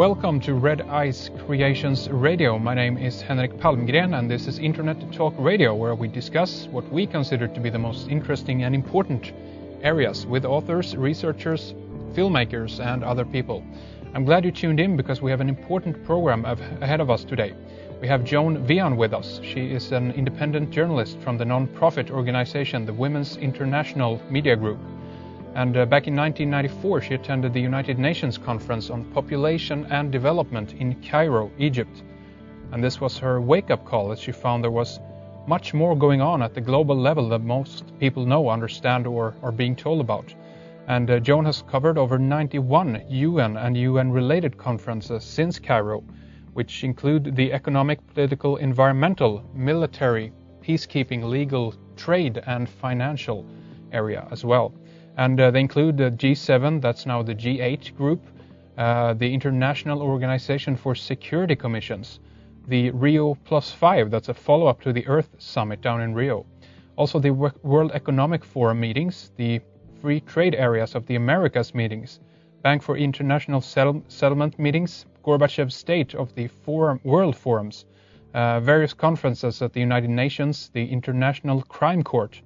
Welcome to Red Ice Creations Radio. My name is Henrik Palmgren and this is Internet Talk Radio, where we discuss what we consider to be the most interesting and important areas with authors, researchers, filmmakers and other people. I'm glad you tuned in because we have an important program ahead of us today. We have Joan Vian with us. She is an independent journalist from the non-profit organization, the Women's International Media Group. And back in 1994, she attended the United Nations Conference on Population and Development in Cairo, Egypt. And this was her wake-up call, as she found there was much more going on at the global level than most people know, understand, or are being told about. And Joan has covered over 91 UN and UN-related conferences since Cairo, which include the economic, political, environmental, military, peacekeeping, legal, trade, and financial area as well. And they include the G7, that's now the G8 group, the International Organization for Security Commissions, the Rio +5, that's a follow-up to the Earth Summit down in Rio. Also the World Economic Forum meetings, the Free Trade Areas of the Americas meetings, Bank for International Settlement meetings, Gorbachev's State of the World Forums, various conferences at the United Nations, the International Crime Court,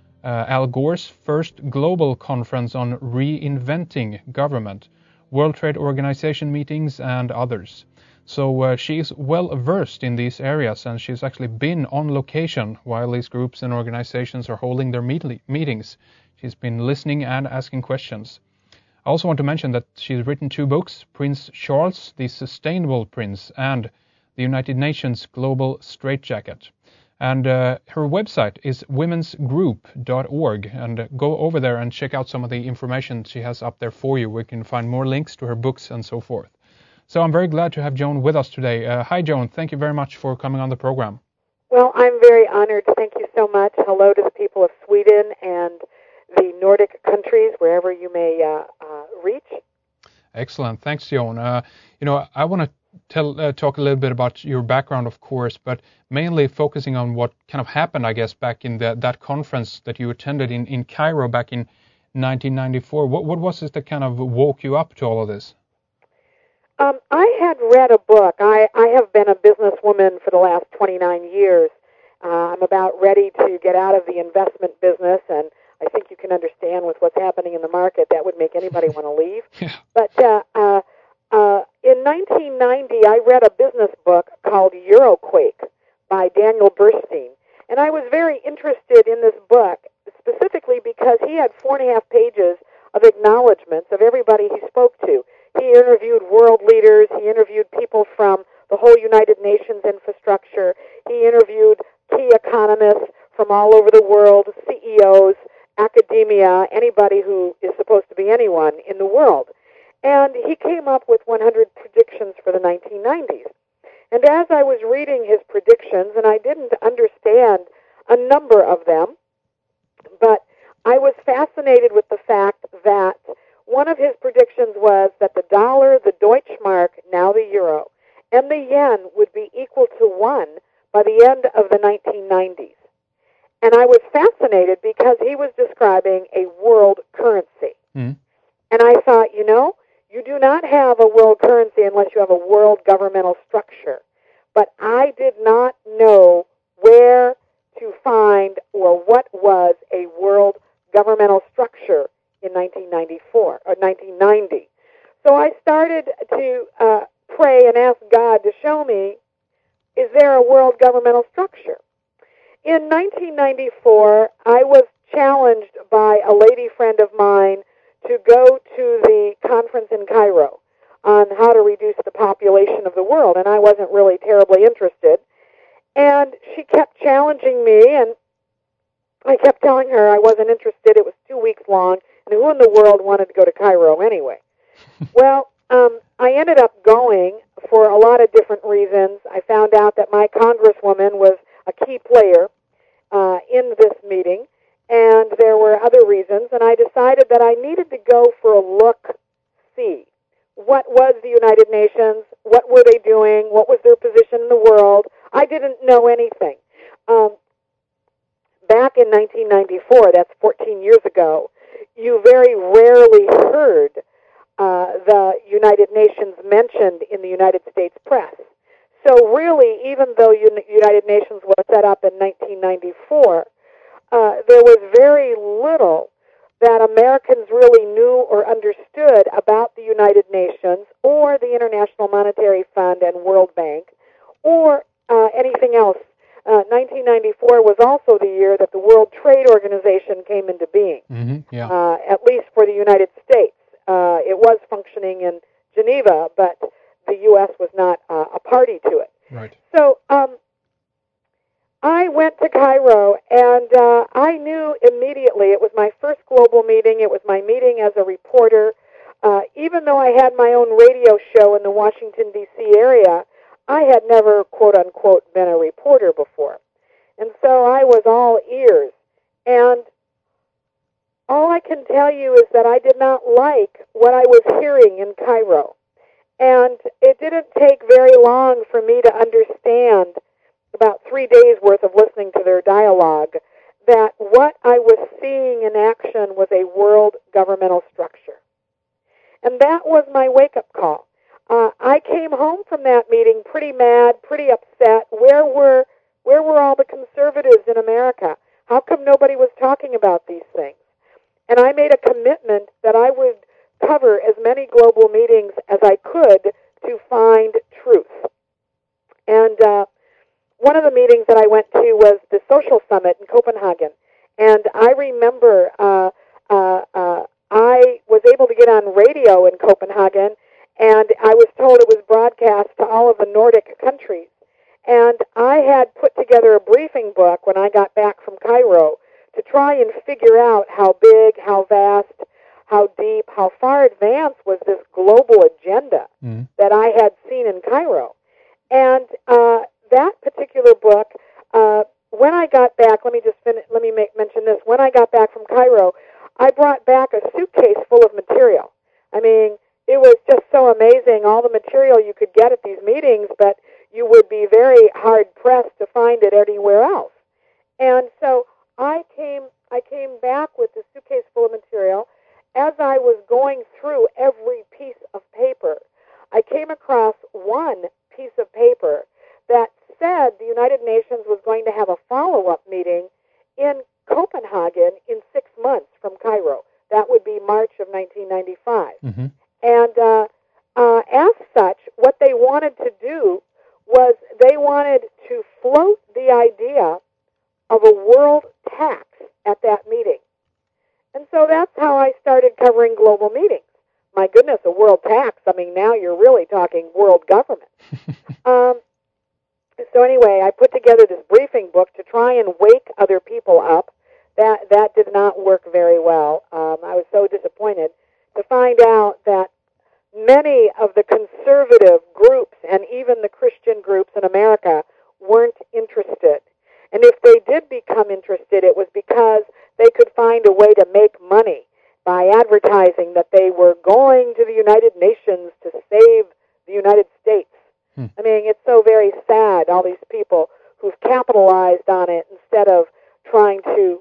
Al Gore's first global conference on reinventing government, World Trade Organization meetings, and others. So she's well versed in these areas, and she's actually been on location while these groups and organizations are holding their meetings. She's been listening and asking questions. I also want to mention that she's written 2 books, Prince Charles, the Sustainable Prince, and the United Nations Global Straitjacket. And her website is womensgroup.org, and go over there and check out some of the information she has up there for you. We can find more links to her books and so forth. So I'm very glad to have Joan with us today. Hi, Joan. Thank you very much for coming on the program. Well, I'm very honored. Thank you so much. Hello to the people of Sweden and the Nordic countries, wherever you may reach. Excellent. Thanks, Joan. I want to talk a little bit about your background, of course, but mainly focusing on what kind of happened, I guess, back in that conference that you attended in Cairo back in 1994. What was it that kind of woke you up to all of this? I had read a book. I have been a businesswoman for the last 29 years. I'm about ready to get out of the investment business, and I think you can understand with what's happening in the market, that would make anybody want to leave. Yeah. But in 1990, I read a business book called Euroquake by Daniel Burstein. And I was very interested in this book, specifically because he had 4.5 pages of acknowledgments of everybody he spoke to. He interviewed world leaders. He interviewed people from the whole United Nations infrastructure. He interviewed key economists from all over the world, CEOs, academia, anybody who is supposed to be anyone in the world. And he came up with 100 predictions for the 1990s. And as I was reading his predictions, and I didn't understand a number of them, but I was fascinated with the fact that one of his predictions was that the dollar, the Deutschmark, now the euro, and the yen would be equal to 1 by the end of the 1990s. And I was fascinated because he was describing a world currency. Mm. And I thought, you do not have a world currency unless you have a world governmental structure. But I did not know where to find or what was a world governmental structure in 1994 or 1990. So I started to pray and ask God to show me, is there a world governmental structure? In 1994, I was challenged by a lady friend of mine to go to the conference in Cairo on how to reduce the population of the world, and I wasn't really terribly interested. And she kept challenging me, and I kept telling her I wasn't interested. It was 2 weeks long, and who in the world wanted to go to Cairo anyway? Well, I ended up going for a lot of different reasons. I found out that my congresswoman was a key player in this meeting, and there were other reasons, and I decided that I needed to go for a look-see. What was the United Nations? What were they doing? What was their position in the world? I didn't know anything. Back in 1994, that's 14 years ago, you very rarely heard the United Nations mentioned in the United States press. So really, even though United Nations was set up in 1994, there was very little that Americans really knew or understood about the United Nations or the International Monetary Fund and World Bank or anything else. 1994 was also the year that the World Trade Organization came into being, at least for the United States. It was functioning in Geneva, but the U.S. was not a party to it. Right. So I went to Cairo, and I knew immediately it was my first global meeting. It was my meeting as a reporter. Even though I had my own radio show in the Washington, D.C. area, I had never, quote-unquote, been a reporter before. And so I was all ears. And all I can tell you is that I did not like what I was hearing in Cairo. And it didn't take very long for me to understand, about 3 days' worth of listening to their dialogue, that what I was seeing in action was a world governmental structure. And that was my wake-up call. I came home from that meeting pretty mad, pretty upset. Where were all the conservatives in America? How come nobody was talking about these things? And I made a commitment that I would cover as many global meetings as I could to find truth. And one of the meetings that I went to was the Social Summit in Copenhagen. And I remember I was able to get on radio in Copenhagen, and I was told it was broadcast to all of the Nordic countries. And I had put together a briefing book when I got back from Cairo to try and figure out how big, how vast, how deep, how far advanced was this global agenda that I had seen in Cairo. And that particular book, when I got back, let me mention this. When I got back from Cairo, I brought back a suitcase full of material. I mean, it was just so amazing, all the material you could get at these meetings, but you would be very hard-pressed to find it anywhere else. And so I came back with this suitcase full of material. As I was going through every piece of paper, I came across one piece of paper that said the United Nations was going to have a follow-up meeting in Copenhagen in 6 months from Cairo. That would be March of 1995. Mm-hmm. And as such, what they wanted to do was they wanted to float the idea of a world tax at that meeting. And so that's how I started covering global meetings. My goodness, a world tax. I mean, now you're really talking world government. So anyway, I put together this briefing book to try and wake other people up. That did not work very well. I was so disappointed to find out that many of the conservative groups and even the Christian groups in America weren't interested. And if they did become interested, it was because they could find a way to make money by advertising that they were going to the United Nations to save the United States. I mean, it's so very sad, all these people who've capitalized on it instead of trying to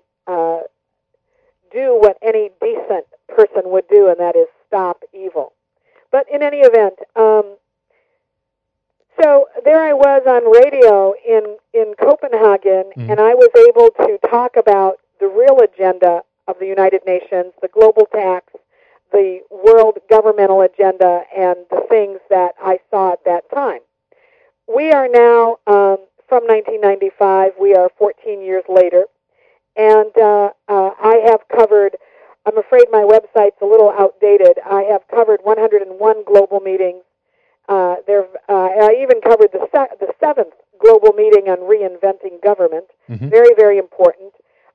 do what any decent person would do, and that is stop evil. But in any event, so there I was on radio in Copenhagen, and I was able to talk about the real agenda of the United Nations, the global tax, the world governmental agenda, and the things that I saw at that time. We are now, from 1995, we are 14 years later, and I have covered, I'm afraid my website's a little outdated, I have covered 101 global meetings. I even covered the 7th global meeting on reinventing government, very, very important.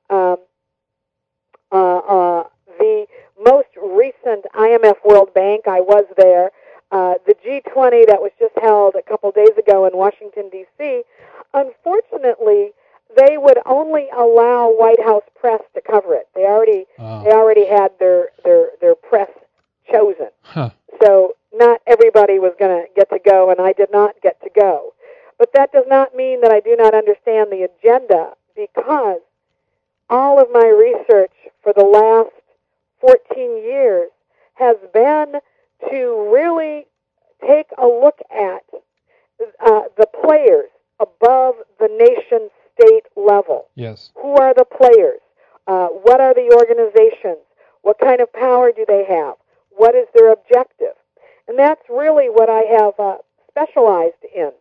The most recent IMF World Bank, I was there. The G20 that was just held a couple days ago in Washington, D.C., unfortunately, they would only allow White House press to cover it. They already had their press chosen. Huh. So not everybody was going to get to go, and I did not get to go. But that does not mean that I do not understand the agenda, because all of my research for the last 14 years has been to really take a look at the players above the nation-state level. Yes. Who are the players? What are the organizations? What kind of power do they have? What is their objective? And that's really what I have specialized in.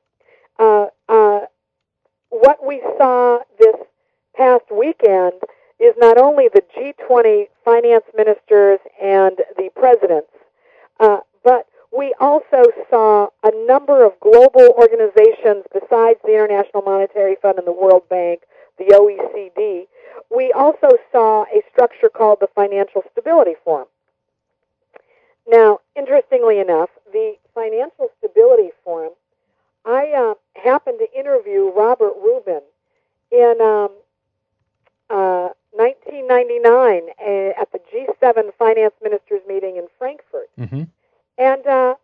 What we saw this past weekend is not only the G20 finance ministers and the presidents, but we also saw a number of global organizations besides the International Monetary Fund and the World Bank, the OECD. We also saw a structure called the Financial Stability Forum. Now, interestingly enough, the Financial Stability Forum, I happened to interview Robert Rubin in 1999 at the G7 Finance Ministers meeting in Frankfurt. Mm-hmm. And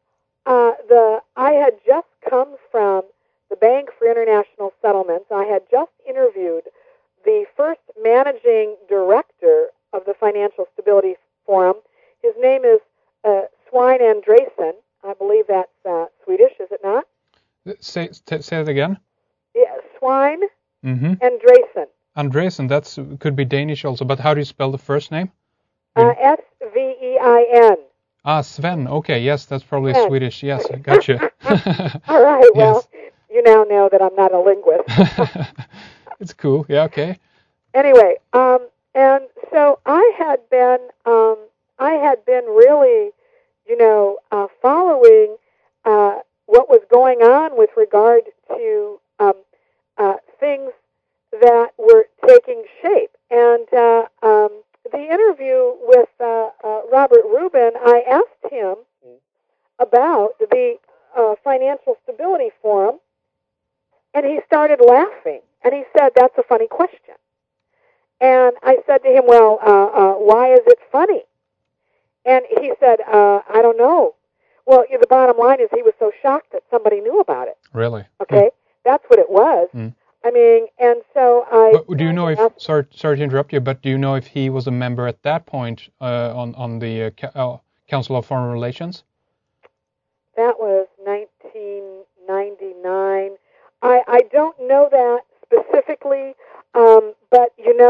I had just come from the Bank for International Settlements. I had just interviewed the first managing director of the Financial Stability Forum. His name is Svein Andresen. I believe that's Swedish, is it not? Say it again. Yeah, Svein Mm-hmm. Andresen. Andresen, that could be Danish also, but how do you spell the first name? Svein. Ah, Sven. Okay, yes, that's probably Sven. Swedish. Yes, gotcha. All right, well, you now know that I'm not a linguist. It's cool. Yeah, okay. Anyway, and so I had been really, following what was going on with regard to things that were taking shape. And the interview with Robert Rubin, I asked him about the Financial Stability Forum, and he started laughing. And he said, "That's a funny question." And I said to him, "Well, why is it funny?" And he said, "I don't know." Well, the bottom line is he was so shocked that somebody knew about it. Really? Okay? That's what it was. I mean, and so But do you know if, sorry to interrupt you, but do you know if he was a member at that point on the Council of Foreign Relations? That was 1999. I don't know that specifically, but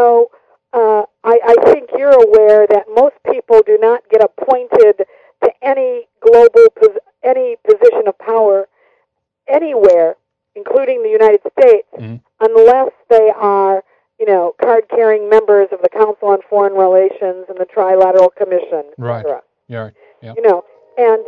I think you're aware that most people do not get appointed to any any position of power anywhere, including the United States, unless they are, card-carrying members of the Council on Foreign Relations and the Trilateral Commission, etc. Right. Yeah. And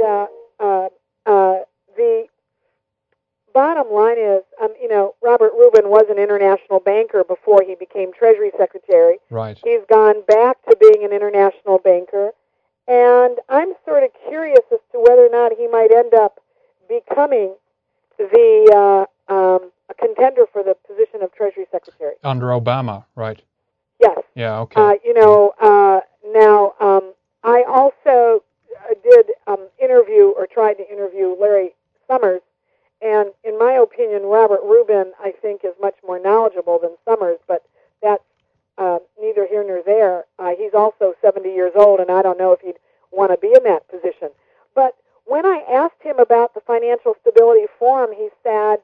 the bottom line is, Robert Rubin was an international banker before he became Treasury Secretary. Right. He's gone back to being an international banker, and I'm sort of curious as to whether or not he might end up becoming the a contender for the position of Treasury Secretary under Obama, right? Yes. Yeah. Okay. Now I also did tried to interview Larry Summers, and in my opinion, Robert Rubin, I think, is much more knowledgeable than Summers, but that's neither here nor there. He's also 70 years old, and I don't know if he'd want to be in that position. But when I asked him about the Financial Stability Forum, he said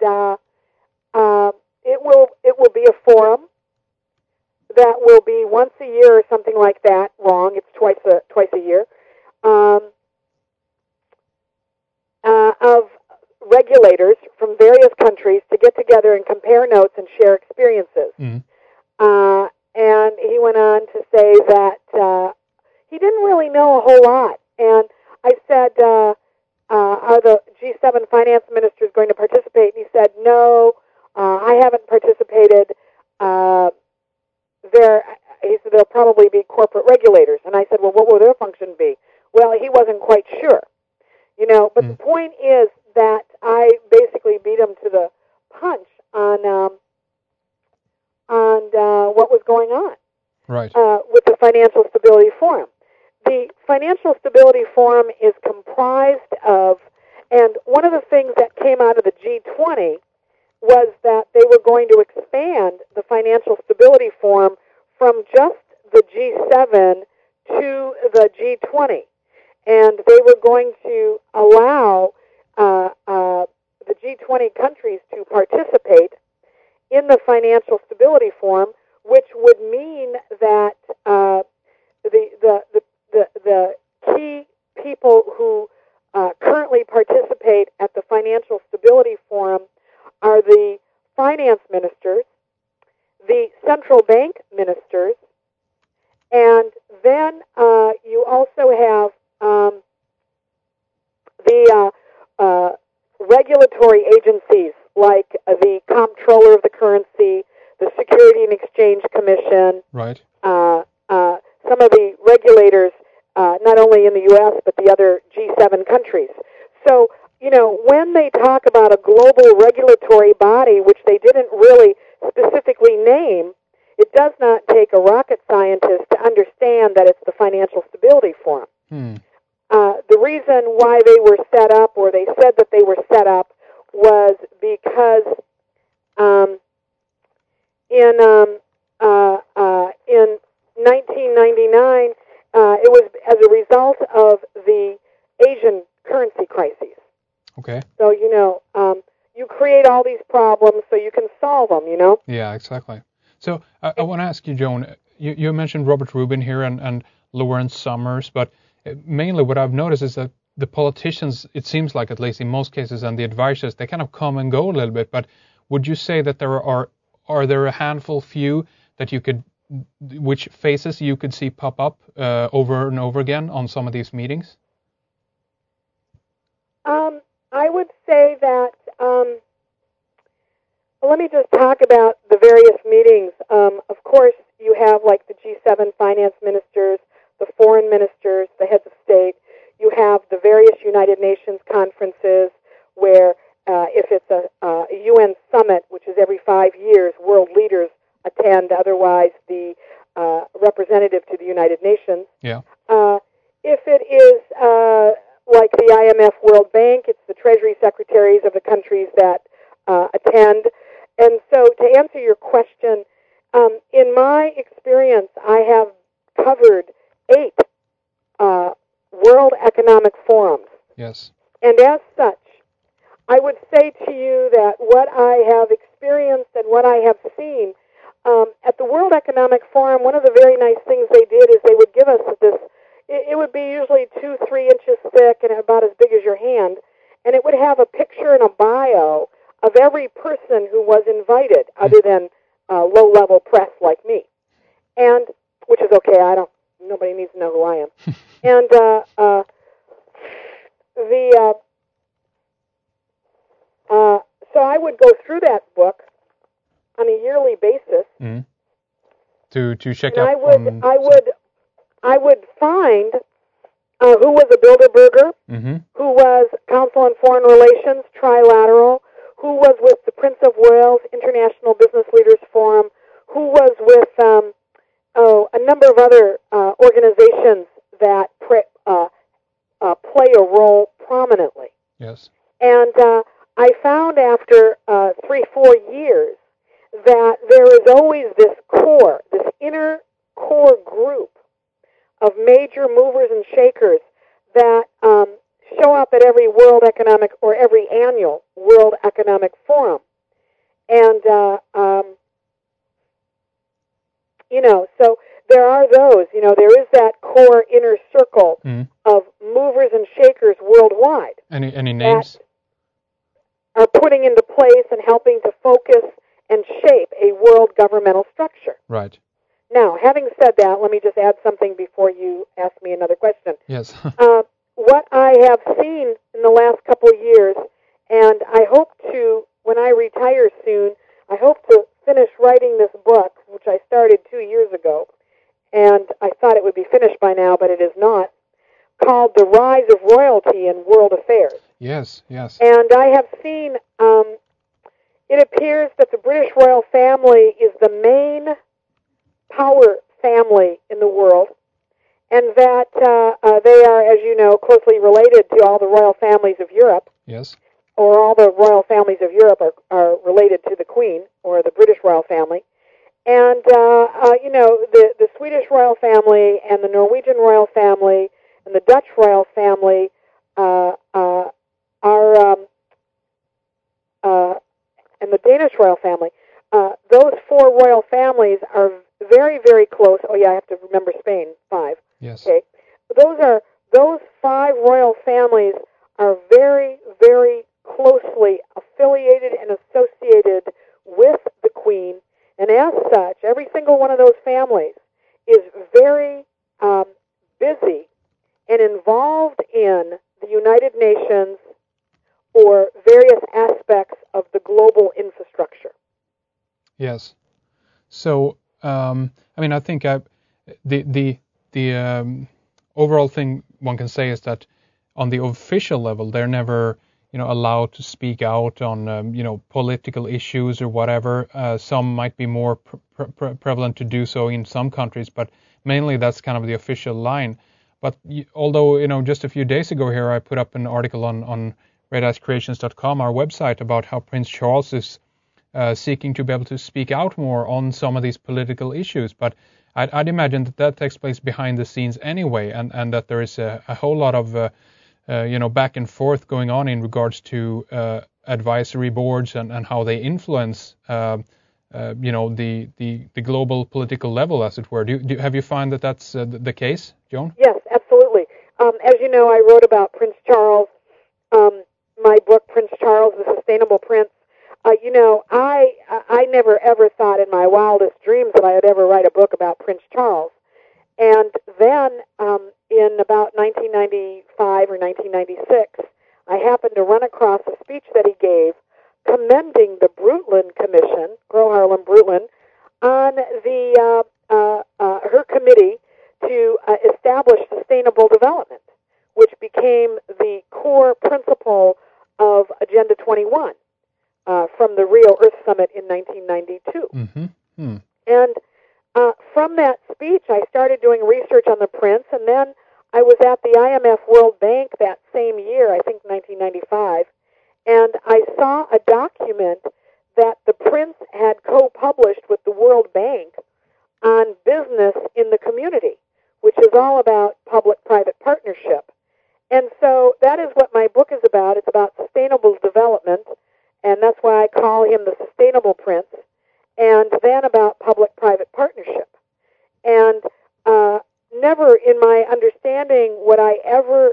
it will be a forum that will be once a year or something like that. Wrong, it's twice a year. Of regulators from various countries to get together and compare notes and share experiences. And he went on to say that he didn't really know a whole lot. And I said, are the G7 finance ministers going to participate? And he said, no, I haven't participated. He said they'll probably be corporate regulators. And I said, well, what will their function be? Well, he wasn't quite sure. But the point is that I basically beat him to the punch on what was going on with the Financial Stability Forum. The Financial Stability Forum is comprised of, and one of the things that came out of the G20 was that they were going to expand the Financial Stability Forum from just the G7 to the G20. and they were going to allow the G20 countries to participate in the Financial Stability Forum, which would mean that the key people who currently participate at the Financial Stability Forum are the finance ministers, the central bank ministers, and then you also have the regulatory agencies like the Comptroller of the Currency, the Security and Exchange Commission, Right. Some of the regulators, not only in the U.S., but the other G7 countries. So, when they talk about a global regulatory body, which they didn't really specifically name, it does not take a rocket scientist to understand that it's the Financial Stability Forum. The reason why they were set up, or they said that they were set up, was because in 1999, it was as a result of the Asian currency crises. Okay. So, you create all these problems so you can solve them, Yeah, exactly. So I want to ask you, Joan, you mentioned Robert Rubin here and Lawrence Summers, but mainly what I've noticed is that the politicians, it seems like, at least in most cases, and the advisors, they kind of come and go a little bit, but would you say that there are there a handful, few, that you could, which faces you could see pop up over and over again on some of these meetings? I would say that, let me just talk about the various meetings. Of course, you have like the G7 finance ministers, the foreign ministers, the heads of state. You have the various United Nations conferences where if it's a UN summit, which is every 5 years, world leaders attend, otherwise the representative to the United Nations. Yeah. If it is like the IMF World Bank, it's the treasury secretaries of the countries that attend. And so to answer your question, in my experience, I have covered 8 World Economic Forums. Yes. And as such, I would say to you that what I have experienced and what I have seen at the World Economic Forum, one of the very nice things they did is they would give us this, it would be usually 2-3 inches thick and about as big as your hand, and it would have a picture and a bio of every person who was invited, other than low-level press like me, and which is okay. Nobody needs to know who I am. And so I would go through that book on a yearly basis. Mm. To check and out. I would find who was a Bilderberger, Mm-hmm. who was Council on Foreign Relations, Trilateral, who was with the Prince of Wales International Business Leaders Forum, who was with a number of other organizations that play a role prominently. Yes. And I found after 3-4 years that there is always this inner core group of major movers and shakers that show up at every World Economic or every annual World Economic Forum. And, so there are those, there is that core inner circle of movers and shakers worldwide. Any names? That are putting into place and helping to focus and shape a world governmental structure. Right. Now, having said that, let me just add something before you ask me another question. Yes. What I have seen in the last couple of years, and I hope to, when I retire soon, I hope to finish writing this book, which I started 2 years ago, and I thought it would be finished by now, but it is not, called The Rise of Royalty in World Affairs. Yes, yes. And I have seen, it appears that the British royal family is the main power family in the world, and that they are, as you know, closely related to all the royal families of Europe. Yes. Or all the royal families of Europe are related to the Queen, or the British royal family. And, the Swedish royal family and the Norwegian royal family and the Dutch royal family and the Danish royal family. Those four royal families are very, very close. Oh yeah, I have to remember Spain. 5. Yes. Okay. Those 5 royal families are very, very closely affiliated and associated with the Queen, and as such, every single one of those families is very busy and involved in the United Nations or various aspects of the global infrastructure. Yes. So, I think the overall thing one can say is that on the official level, they're never, allowed to speak out on, political issues or whatever. Some might be more prevalent to do so in some countries, but mainly that's kind of the official line. But although, just a few days ago here, I put up an article on RedIceCreations.com, our website, about how Prince Charles is seeking to be able to speak out more on some of these political issues. But I'd imagine that takes place behind the scenes anyway, and that there is a whole lot of back and forth going on in regards to advisory boards and how they influence the global political level, as it were. Have you found that that's the case, Joan? Yes, absolutely. As you know, I wrote about Prince Charles, my book, Prince Charles, The Sustainable Prince. I never ever thought in my wildest dreams that I would ever write a book about Prince Charles. And then in about 1995 or 1996, I happened to run across a speech that he gave commending the Brundtland Commission, Gro Harlem Brundtland, on her committee to establish sustainable development, which became the core principle of Agenda 21 from the Rio Earth Summit in 1992. Mm-hmm. Hmm. And from that speech, I started doing research on the Prince, and then I was at the IMF World Bank that same year, I think 1995, and I saw a document that the Prince had co-published with the World Bank on business in the community, which is all about public-private partnership. And so that is what my book is about. It's about sustainable development, and that's why I call him the Sustainable Prince, and then about public-private partnership. And never in my understanding would I ever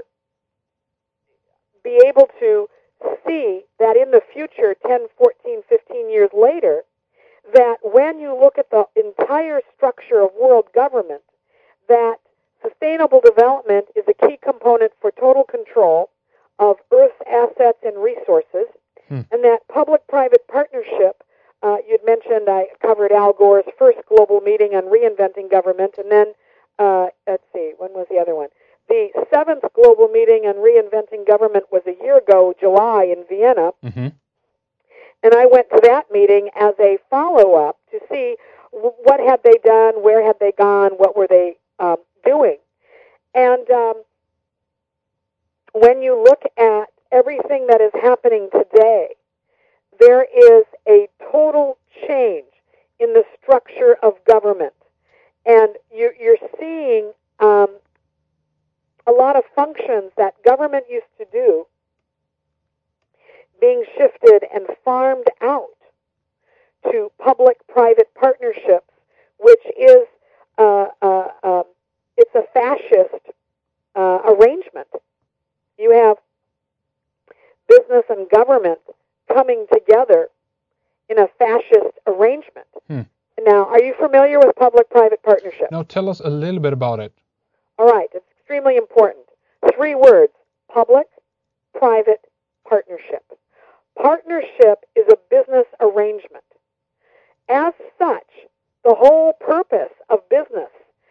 be able to see that in the future, 10, 14, 15 years later, that when you look at the entire structure of world government, that sustainable development is a key component for total control of Earth's assets and resources, and that public-private partnership, you'd mentioned I covered Al Gore's first global meeting on reinventing government, and then, let's see, when was the other one? The 7th global meeting on reinventing government was a year ago, July, in Vienna, and I went to that meeting as a follow-up to see what had they done, where had they gone, what were they doing. And when you look at everything that is happening today, there is a total change in the structure of government. And you're seeing a lot of functions that government used to do being shifted and farmed out to public-private partnerships, which is it's a fascist arrangement. You have business and government coming together in a fascist arrangement. Now, are you familiar with public-private partnership? Now, tell us a little bit about it. All right, it's extremely important. 3 words: public-private partnership. Partnership is a business arrangement. As such, the whole purpose of business,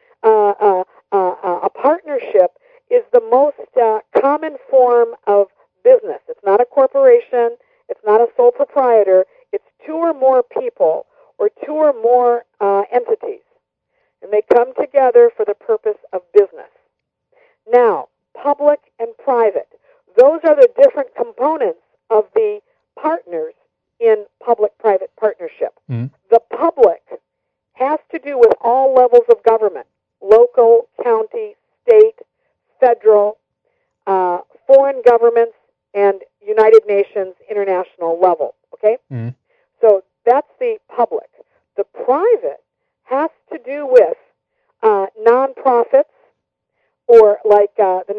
a partnership, is the most common form of business. It's not a corporation. It's not a sole proprietor. It's 2 or more people or 2 or more entities. And they come together for the purpose of business. Now, public and private, those are the different components of the partners in public-private partnership. The public has to do with all levels of government: local, county, state, federal,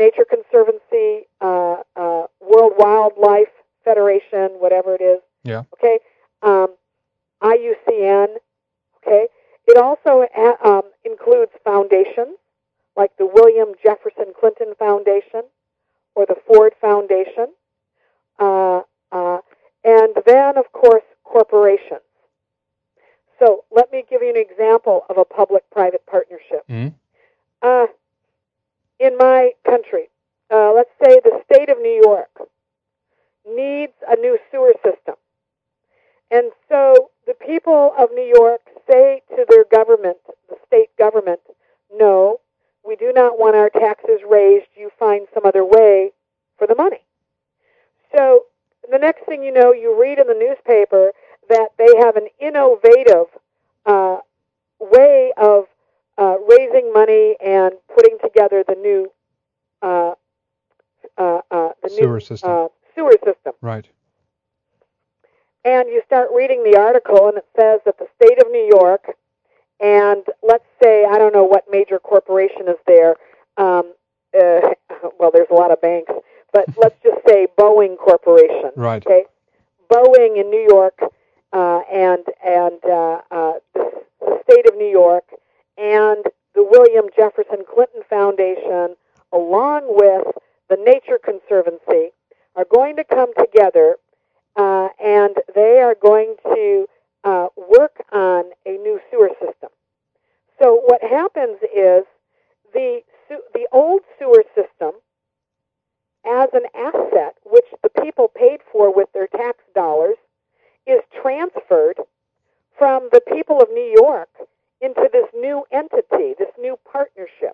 Nature Conservancy, World Wildlife Federation, whatever it is. Yeah. Okay. IUCN. Okay. It also includes foundations like the William Jefferson Clinton Foundation or the Ford Foundation, and then, of course, corporations. So let me give you an example of a public-private partnership. Mm. In my country, let's say the state of New York needs a new sewer system. And so the people of New York say to their government, the state government, no, we do not want our taxes raised. You find some other way for the money. So the next thing you know, you read in the newspaper that they have an innovative way of raising money and putting together the new Sewer system. Sewer system. Right. And you start reading the article, and it says that the state of New York, and let's say, I don't know what major corporation is there. Well, there's a lot of banks, but let's just say Boeing Corporation. Right. Okay. Boeing in New York, and the state of New York, and the William Jefferson Clinton Foundation, along with the Nature Conservancy, are going to come together, and they are going to work on a new sewer system. So what happens is the old sewer system, as an asset which the people paid for with their tax dollars, is transferred from the people of New York into this new entity, this new partnership.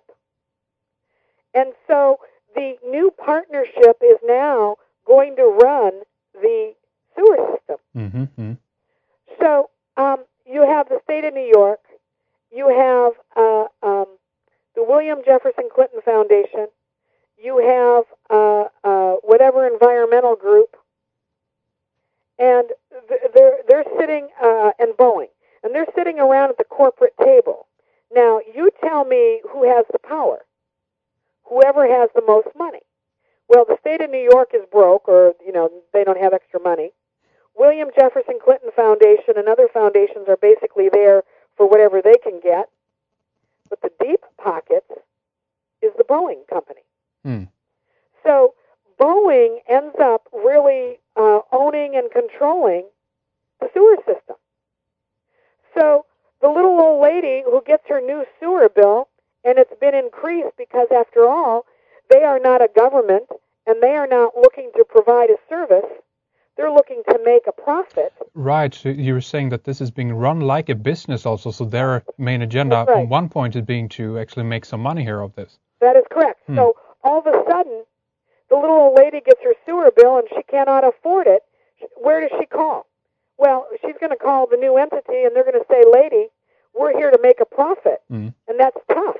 And so the new partnership is now going to run the sewer system. Mm-hmm. So you have the state of New York, you have the William Jefferson Clinton Foundation, you have whatever environmental group, and they're sitting, and Boeing, and they're sitting around at the corporate table. Now, you tell me who has the power. Whoever has the most money. Well, the state of New York is broke, or, they don't have extra money. William Jefferson Clinton Foundation and other foundations are basically there for whatever they can get. But the deep pockets is the Boeing company. Mm. So Boeing ends up really owning and controlling the sewer system. So the little old lady who gets her new sewer bill, and it's been increased because, after all, they are not a government, and they are not looking to provide a service. They're looking to make a profit. Right. So you were saying that this is being run like a business also. So their main agenda right. on one point is being to actually make some money here of this. That is correct. So all of a sudden, the little old lady gets her sewer bill and she cannot afford it. Where does she call? Well, she's going to call the new entity, and they're going to say, lady, we're here to make a profit. And that's tough.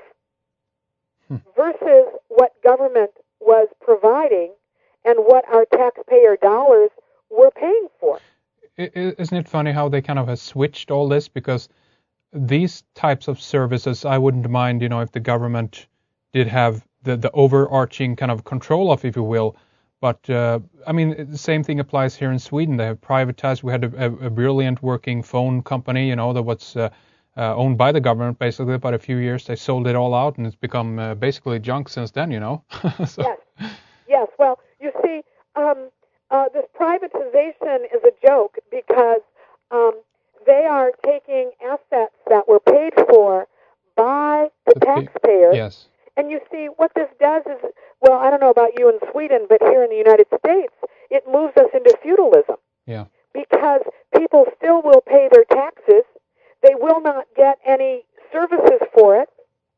Versus what government was providing and what our taxpayer dollars were paying for. Isn't it funny how they kind of have switched all this? Because these types of services, I wouldn't mind, if the government did have the overarching kind of control of, if you will. But, the same thing applies here in Sweden. They have privatized. We had a brilliant working phone company, that was owned by the government, basically. About a few years, they sold it all out, and it's become basically junk since then, So. Yes. Well, you see, this privatization is a joke because they are taking assets that were paid for by the taxpayers. Yes. And you see, what this does is, well, I don't know about you in Sweden, but here in the United States, it moves us into feudalism. Yeah. Because people still will pay their taxes. They will not get any services for it.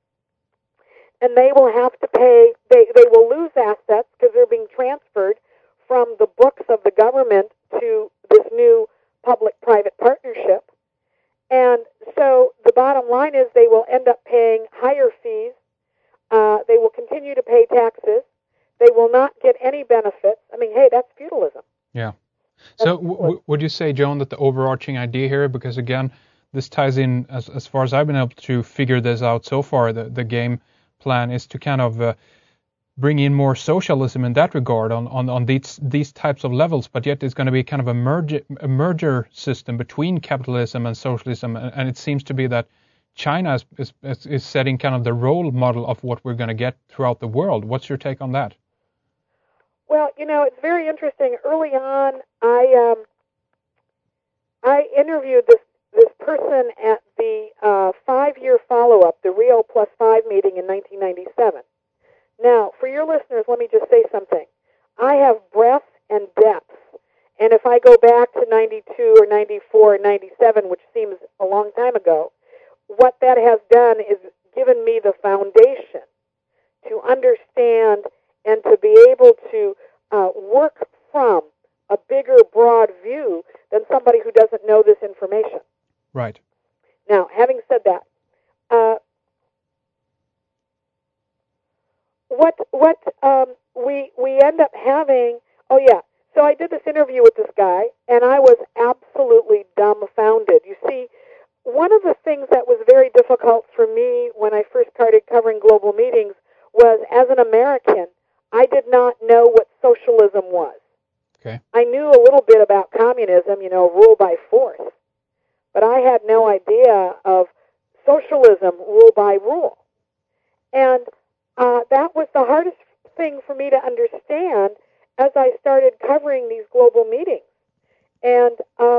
And they will have to pay, they will lose assets because they're being transferred from the books of the government to this new public-private partnership. And so the bottom line is they will end up paying higher fees. They will continue to pay taxes. They will not get any benefits. Hey, that's feudalism. Yeah. So would you say, Joan, that the overarching idea here, because again, this ties in, as far as I've been able to figure this out so far, the game plan is to kind of bring in more socialism in that regard on these types of levels, but yet it's going to be kind of a merger system between capitalism and socialism, and it seems to be that China is setting kind of the role model of what we're going to get throughout the world. What's your take on that? Well, it's very interesting. Early on, I interviewed this person at the 5-year follow-up, the Rio +5 meeting in 1997. Now, for your listeners, let me just say something. I have breadth and depth, and if I go back to 92 or 94 or 97, which seems a long time ago, what that has done is given me the foundation to understand and to be able to work from a bigger, broad view than somebody who doesn't know this information. Right. Now, having said that, we end up having, so I did this interview with this guy, and I was absolutely dumbfounded. You see, one of the things that was very difficult for me when I first started covering global meetings was, as an American, I did not know what socialism was. Okay. I knew a little bit about communism, rule by force, but I had no idea of socialism, rule by rule. And that was the hardest thing for me to understand as I started covering these global meetings. And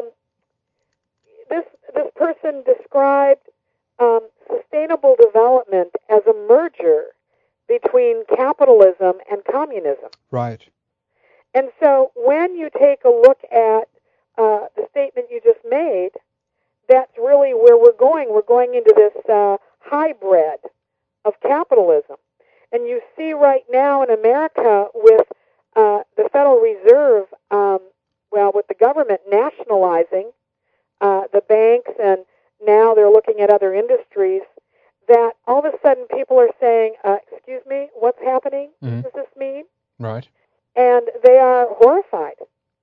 this person described sustainable development as a merger between capitalism and communism. Right. And so when you take a look at the statement you just made, that's really where we're going. We're going into this hybrid of capitalism. And you see right now in America with the Federal Reserve, with the government nationalizing the banks, and now they're looking at other industries, that all of a sudden people are saying, excuse me, what's happening? Mm-hmm. What does this mean? Right. And they are horrified.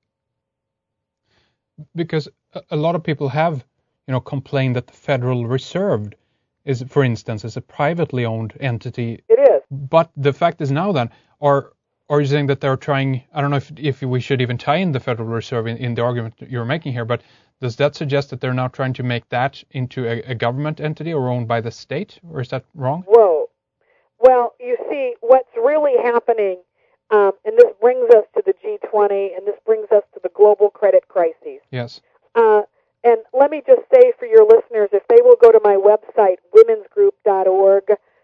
Because a lot of people have, complained that the Federal Reserve is, for instance, is a privately owned entity. It is. But the fact is now then, are you saying that they're trying, I don't know if we should even tie in the Federal Reserve in the argument you're making here, but does that suggest that they're now trying to make that into a government entity or owned by the state? Or is that wrong? Whoa. Well, you see, what's really happening, and this brings us to the G20, and this brings us to the global credit crises. Yes. And let me just say for your listeners, if they will go to my website, womensgroup.org,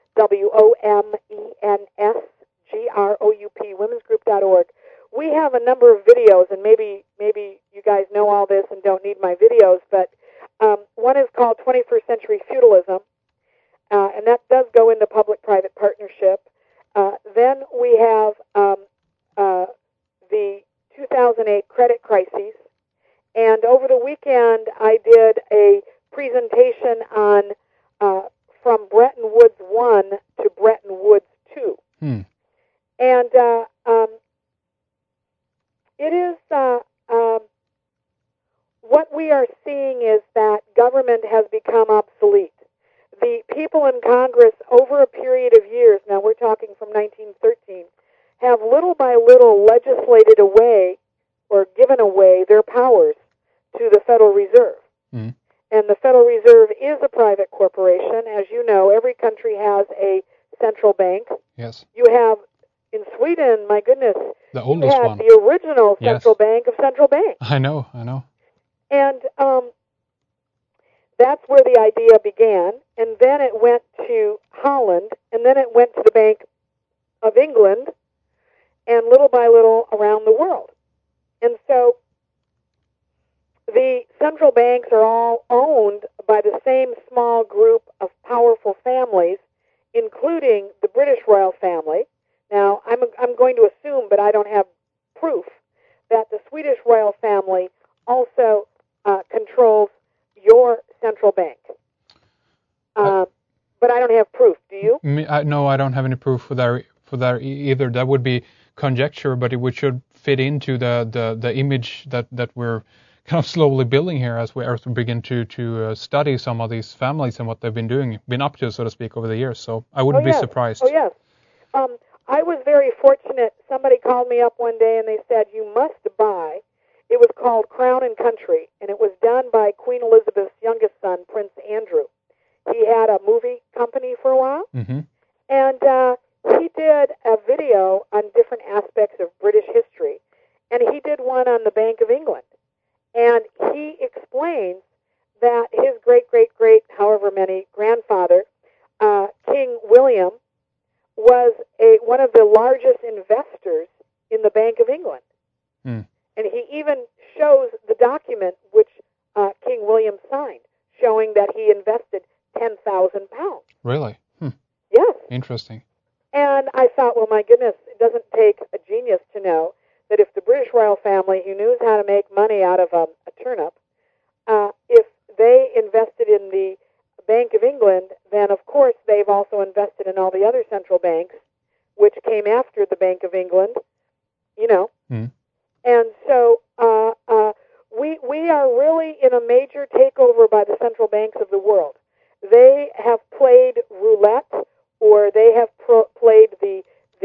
WOMENSGROUP, womensgroup.org, we have a number of videos, and maybe you guys know all this and don't need my videos, but one is called 21st Century Feudalism, and that does go into public-private partnership. Then we have the 2008 credit crises. And over the weekend, I did a presentation on from Bretton Woods 1 to Bretton Woods 2. And it is what we are seeing is that government has become obsolete. The people in Congress, over a period of years, now we're talking from 1913, have little by little legislated away or given away their powers to the Federal Reserve. And the Federal Reserve is a private corporation. As you know, every country has a central bank. Yes. You have, in Sweden, my goodness, the oldest one. the original central bank of central banks. I know. And that's where the idea began. And then it went to Holland, and then it went to the Bank of England, and little by little around the world. And so the central banks are all owned by the same small group of powerful families, including the British royal family. Now, I'm going to assume, but I don't have proof, that the Swedish royal family also controls your central bank. But I don't have proof. Do you? No, I don't have any proof for that either. That would be conjecture, but it should fit into the image that we're kind of slowly building here as we begin to study some of these families and what they've been up to, so to speak, over the years. So I wouldn't be surprised. Oh, yes. I was very fortunate. Somebody called me up one day and they said, you must buy. It was called Crown and Country, and it was done by Queen Elizabeth's youngest son, Prince Andrew. He had a movie company for a while, Mm-hmm. and he did a video on different aspects of British history, and he did one on the Bank of England. And he explains that his great, however many, grandfather, King William, was one of the largest investors in the Bank of England. Mm. And he even shows the document which King William signed, showing that he invested £10,000. Really? Yes. Interesting. And I thought, well, my goodness, it doesn't take a genius to know that if the British royal family, who knows how to make money out of a turnip, if they invested in the Bank of England, then of course they've also invested in all the other central banks, which came after the Bank of England, you know. Mm. And so we are really in a major takeover by the central banks of the world. They have played roulette, or they have played the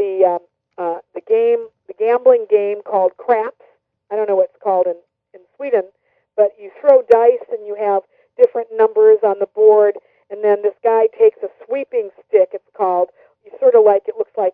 game, the gambling game called craps. I don't know what it's called in Sweden, but you throw dice and you have different numbers on the board, and then this guy takes a sweeping stick. It's called. You sort of like, it looks like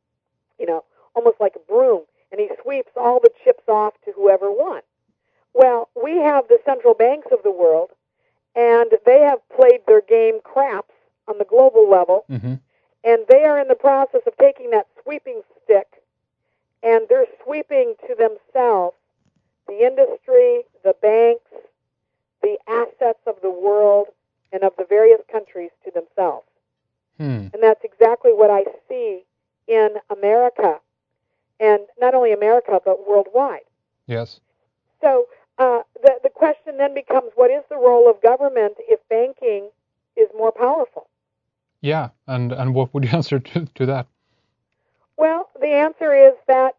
almost like a broom, and he sweeps all the chips off to whoever won. Well, we have the central banks of the world, and they have played their game craps on the global level, Mm-hmm. and they are in the process of taking that sweeping stick, and they're sweeping to themselves the industry, the banks, the assets of the world, and of the various countries to themselves. Hmm. And that's exactly what I see in America, and not only America, but worldwide. Yes. So the question then becomes, what is the role of government if banking is more powerful? Yeah, and what would you answer to that? Well, the answer is that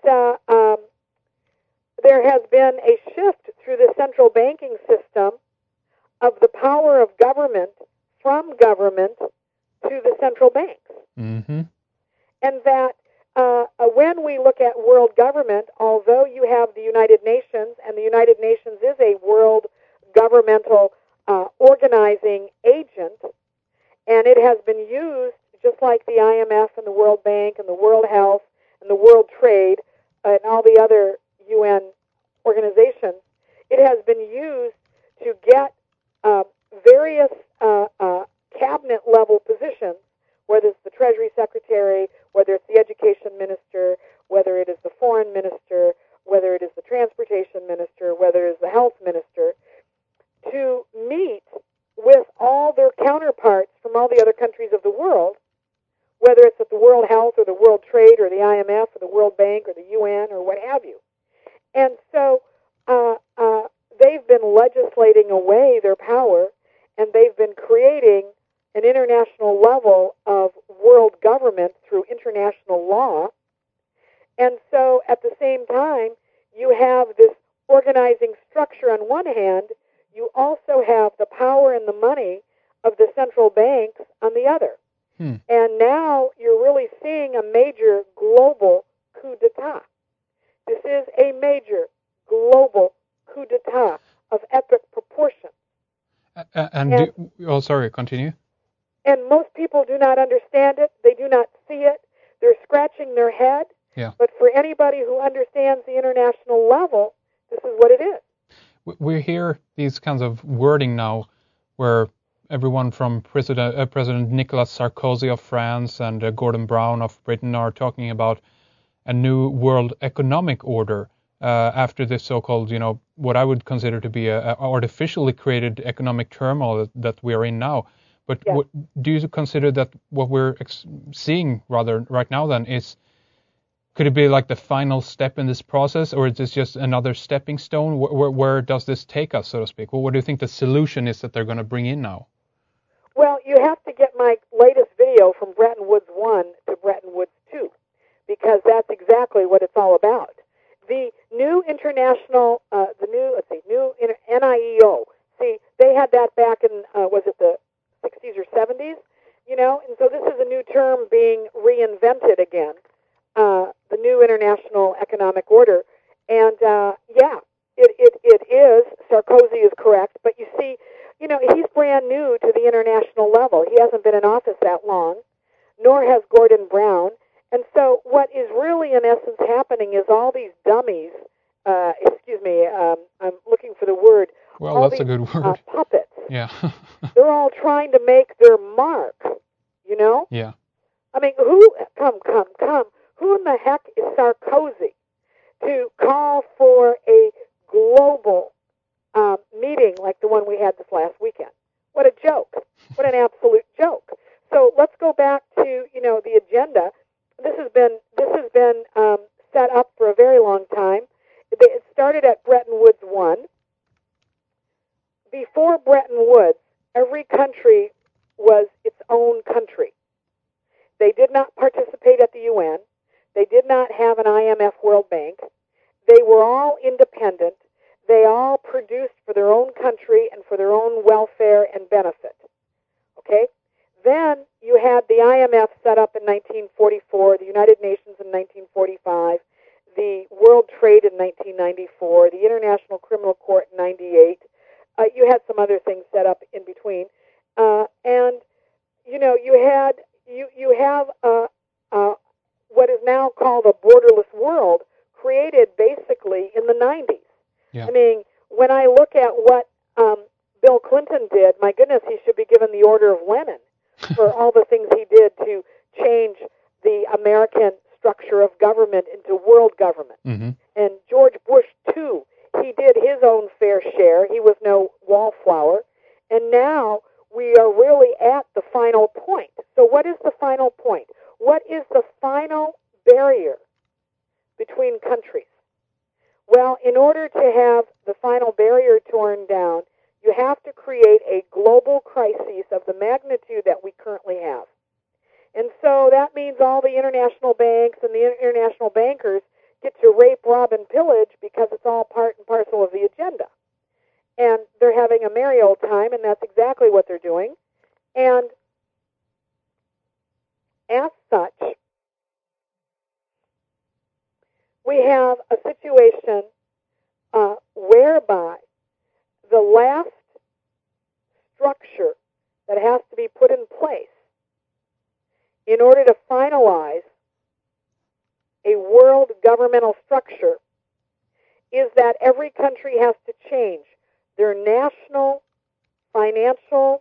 there has been a shift through the central banking system of the power of government from government to the central banks. Mm-hmm. And that when we look at world government, although you have the United Nations, and the United Nations is a world governmental organizing agent, and it has been used just like the IMF and the World Bank and the World Health and the World Trade and all the other UN organizations, it has been used to get various cabinet level positions, whether it's the Treasury Secretary, whether it's the Education Minister, whether it is the Foreign Minister, whether it is the Transportation Minister, whether it is the Health Minister, to meet with all their counterparts from all the other countries of the world, whether it's at the World Health or the World Trade or the IMF or the World Bank or the UN or what have you. And so they've been legislating away their power, and they've been creating an international level of world government through international law. And so at the same time, you have this organizing structure on one hand, you also have the power and the money of the central banks on the other. Hmm. And now you're really seeing a major global coup d'etat. This is a major global coup d'etat of epic proportions. Sorry, continue. And most people do not understand it. They do not see it. They're scratching their head. Yeah. But for anybody who understands the international level, this is what it is. We hear these kinds of wording now where everyone from President Nicolas Sarkozy of France and Gordon Brown of Britain are talking about a new world economic order after this so-called, what I would consider to be a artificially created economic turmoil that we are in now. But Yes. Do you consider that what we're seeing rather right now then could it be like the final step in this process, or is this just another stepping stone? Where does this take us, so to speak? Well, what do you think the solution is that they're going to bring in now? Well, you have to get my latest video from Bretton Woods 1 to Bretton Woods 2, because that's exactly what it's all about. The new international, new NIEO. See, they had that back in, was it the 60s or 70s? And so this is a new term being reinvented again. the new international economic order. And it is. Sarkozy is correct, but you see, he's brand new to the international level. He hasn't been in office that long, nor has Gordon Brown. And so what is really, in essence, happening is all these dummies, I'm looking for the word. Well, all that's these, a good word. Puppets. Yeah. They're all trying to make their mark, Yeah. I mean, come. Who in the heck is Sarkozy to call for a global meeting like the one we had this last weekend? What a joke. What an absolute joke. So let's go back to, the agenda. This has been set up for a very long time. It started at Bretton Woods 1. Before Bretton Woods, every country was its own country. They did not participate at the UN. They did not have an IMF World Bank. They were all independent. They all produced for their own country and for their own welfare and benefit. Okay? Then you had the IMF set up in 1944, the United Nations in 1945, the World Trade in 1994, the International Criminal Court in 98. You had some other things set up in between. And, you have what is now called a borderless world created basically in the 90s. Yeah. I mean, when I look at what Bill Clinton did, my goodness, he should be given the Order of Lenin for all the things he did to change the American structure of government into world government. Mm-hmm. And George Bush, too, he did his own fair share. He was no wallflower. And now we are really at the final point. So what is the final point? What is the final barrier between countries? Well, in order to have the final barrier torn down, you have to create a global crisis of the magnitude that we currently have. And so that means all the international banks and the international bankers get to rape, rob, and pillage because it's all part and parcel of the agenda. And they're having a merry old time, and that's exactly what they're doing. And as such, we have a situation whereby the last structure that has to be put in place in order to finalize a world governmental structure is that every country has to change their national financial,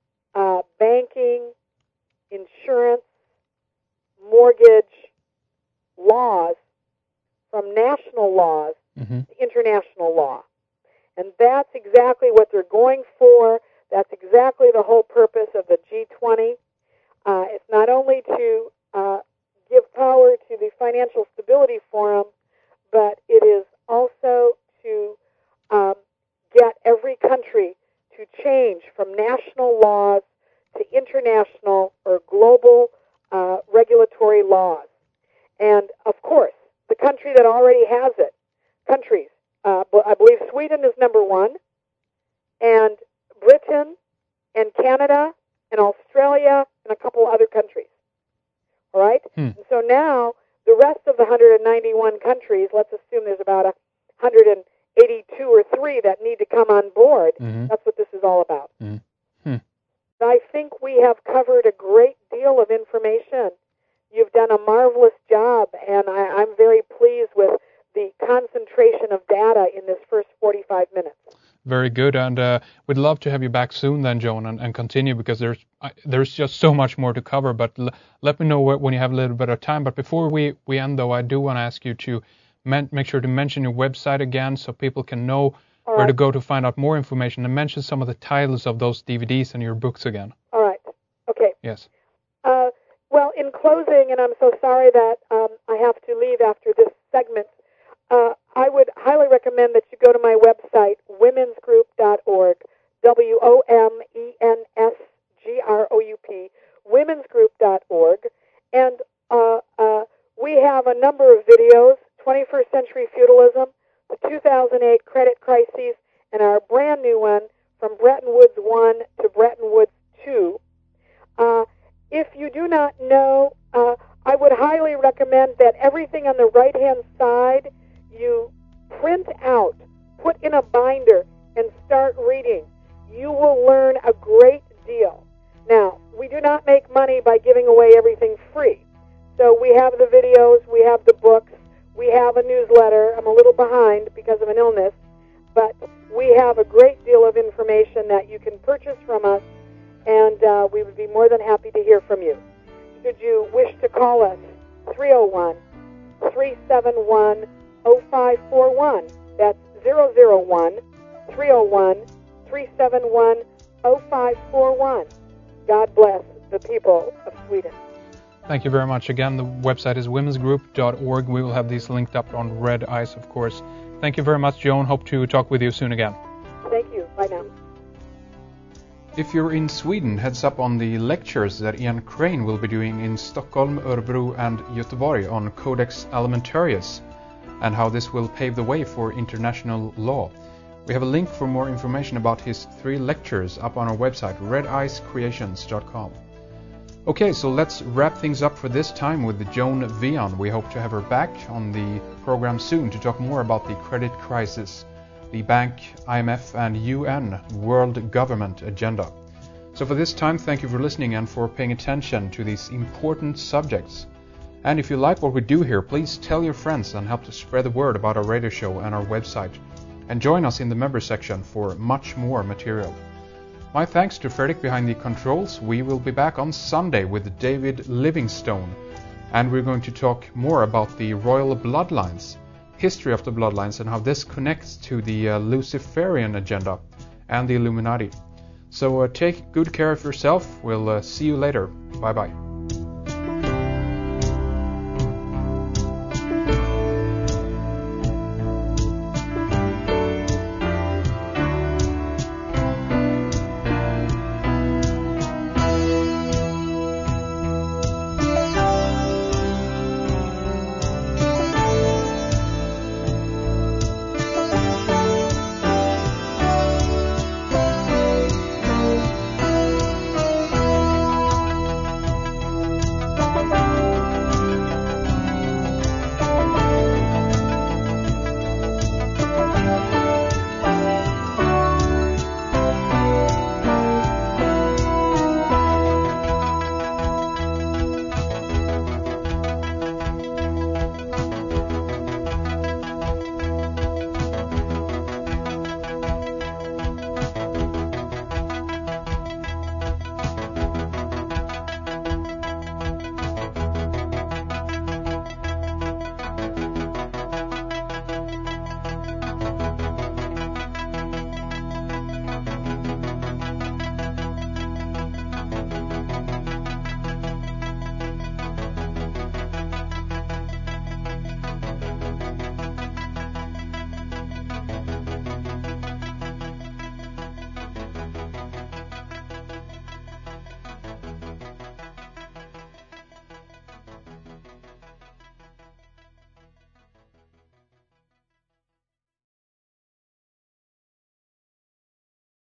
banking, insurance, mortgage laws from national laws Mm-hmm. to international law. And that's exactly what they're going for. That's exactly the whole purpose of the G20. It's not only to give power to the Financial Stability Forum, but it is also to get every country to change from national laws to international or global regulatory laws. And, of course, the country that already has it, countries, I believe Sweden is number one, and Britain and Canada and Australia and a couple other countries. All right? And so now the rest of the 191 countries, let's assume there's about 182 or 3 that need to come on board. Mm-hmm. That's what this is all about. Mm-hmm. I think we have covered a great deal of information. You've done a marvelous job, and I'm very pleased with the concentration of data in this first 45 minutes. Very good, and we'd love to have you back soon then, Joan, and continue, because there's just so much more to cover, but let me know when you have a little bit of time. But before we end, though, I do want to ask you to make sure to mention your website again so people can know where to go to find out more information, and mention some of the titles of those DVDs and your books again. All right. Okay. Yes. Well, in closing, and I'm so sorry that I have to leave after this segment, I would highly recommend that you go to my website, womensgroup.org, WOMENSGROUP, womensgroup.org, and we have a number of videos, 21st Century Feudalism, the 2008 Credit Crisis, and our brand new one, From Bretton Woods 1 to Bretton Woods 2. If you do not know, I would highly recommend that everything on the right-hand side you print out, put in a binder, and start reading. You will learn a great deal. Now, we do not make money by giving away everything free. So we have the videos, we have the books, we have a newsletter. I'm a little behind because of an illness, but we have a great deal of information that you can purchase from us, and we would be more than happy to hear from you. Should you wish to call us, 301-371-0541. That's 001-301-371-0541. God bless the people of Sweden. Thank you very much. Again, the website is womensgroup.org. We will have these linked up on Red Ice, of course. Thank you very much, Joan. Hope to talk with you soon again. Thank you. Bye now. If you're in Sweden, heads up on the lectures that Ian Crane will be doing in Stockholm, Örebro and Göteborg on Codex Alimentarius and how this will pave the way for international law. We have a link for more information about his 3 lectures up on our website, redicecreations.com. Okay, so let's wrap things up for this time with Joan Vian. We hope to have her back on the program soon to talk more about the credit crisis, the bank, IMF and UN world government agenda. So for this time, thank you for listening and for paying attention to these important subjects. And if you like what we do here, please tell your friends and help to spread the word about our radio show and our website. And join us in the member section for much more material. My thanks to Fredrik behind the controls. We will be back on Sunday with David Livingstone, and we're going to talk more about the royal bloodlines, history of the bloodlines, and how this connects to the Luciferian agenda and the Illuminati. So take good care of yourself. We'll see you later. Bye-bye.